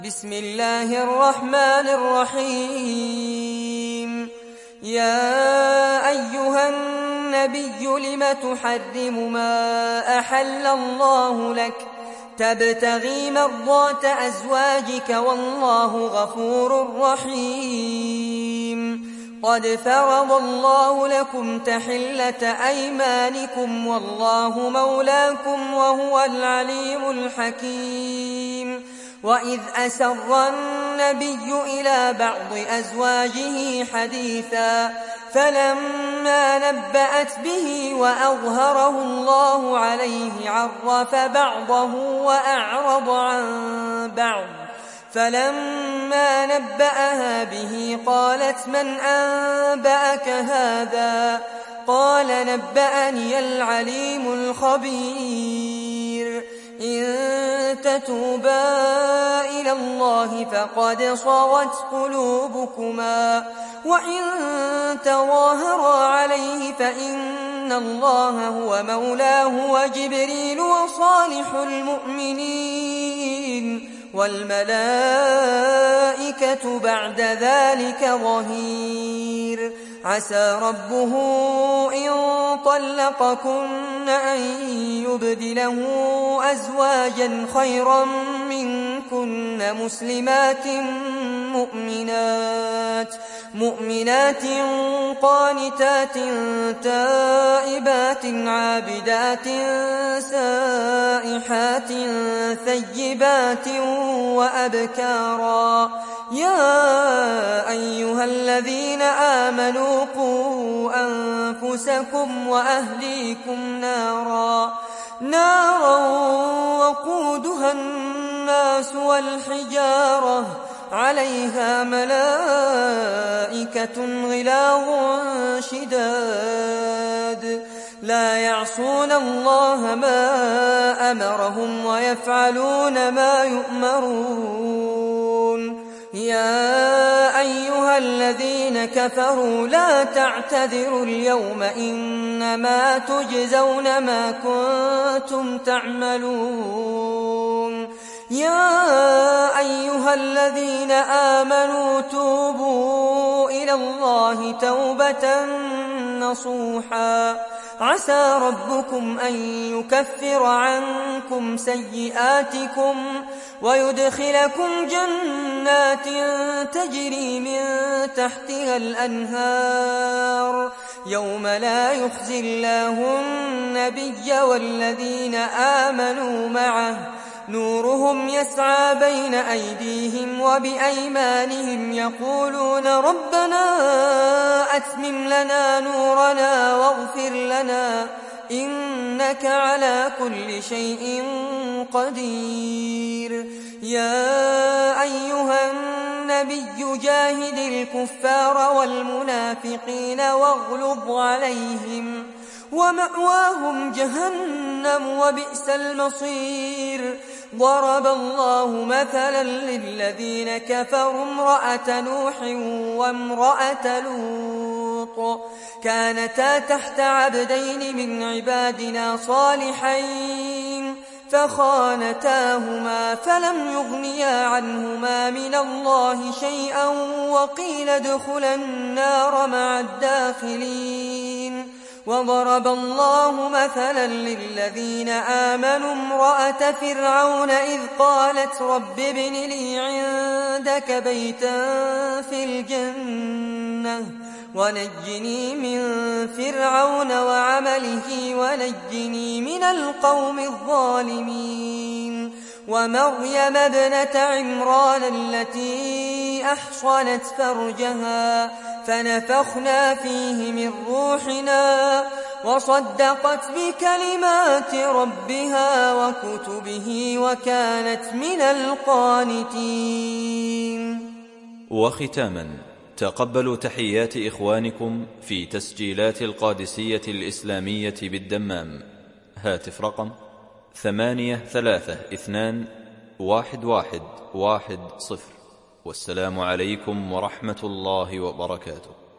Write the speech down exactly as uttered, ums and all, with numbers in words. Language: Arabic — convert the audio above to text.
بسم الله الرحمن الرحيم. يا أيها النبي لم تحرم ما أحل الله لك تبتغي مرضات أزواجك والله غفور رحيم. قد فرض الله لكم تحلة أيمانكم والله مولاكم وهو العليم الحكيم. وإذ أسر النبي إلى بعض أزواجه حديثا فلما نبأت به وأظهره الله عليه عرف بعضه وأعرض عن بعض. فلما نبأها به قالت من أنبأك هذا؟ قال نبأني العليم الخبير. إن تتوبا إلى الله فقد صغت قلوبكما وإن تظاهرا عليه فإن الله هو مولاه وجبريل وصالح المؤمنين والملائكة بعد ذلك ظهير. عسى ربه إن طلقكن أن يبدله أزواجا خيرا منكن مسلمات مؤمنات مؤمنات قانتات تائبات عابدات سائحات ثيبات وأبكارا. يا أيها الذين آمنوا قوا أنفسكم وأهليكم نارا نارا وقودها الناس والحجارة عليها ملائكة غلاظ شداد لا يعصون الله ما أمرهم ويفعلون ما يؤمرون. يا أيها الذين كفروا لا تعتذروا اليوم إنما تجزون ما كنتم تعملون. يا أيها الذين آمنوا توبوا إلى الله توبة نصوحا عسى ربكم أن يكفر عنكم سيئاتكم ويدخلكم جنات تجري من تحتها الأنهار يوم لا يخزي الله النبي والذين آمنوا معه نورهم يسعى بين أيديهم وبأيمانهم يقولون ربنا أتمم لنا نورنا واغفر لنا إنك على كل شيء قدير. يا أيها النبي جاهد الكفار والمنافقين واغلظ عليهم ومأواهم جهنم وبئس المصير. ضرب الله مثلا للذين كفروا امرأة نوح وامرأة لوط كانتا تحت عبدين من عبادنا صالحين فخانتاهما فلم يغنيا عنهما من الله شيئا وقيل ادخلا النار مع الداخلين. وضرب الله مثلا للذين آمنوا امرأة فرعون إذ قالت رب ابن لي عندك بيتا في الجنة ونجني من فرعون وعمله ونجني من القوم الظالمين. ومريم ابنة عمران التي أحصنت فرجها فنفخنا فيه من روحنا وصدقت بكلمات ربها وكتبه وكانت من القانتين. وختاما تقبلوا تحيات إخوانكم في تسجيلات القادسية الإسلامية بالدمام. هاتف رقم ثمانية ثلاثة اثنان واحد واحد واحد صفر. والسلام عليكم ورحمة الله وبركاته.